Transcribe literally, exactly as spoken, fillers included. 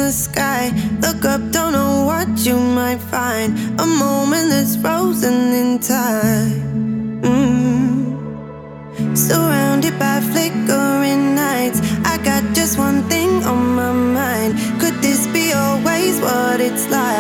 the sky. Look up, don't know what you might find. A moment that's frozen in time. mm. Surrounded by flickering nights, I got just one thing on my mind. Could this be always what it's like?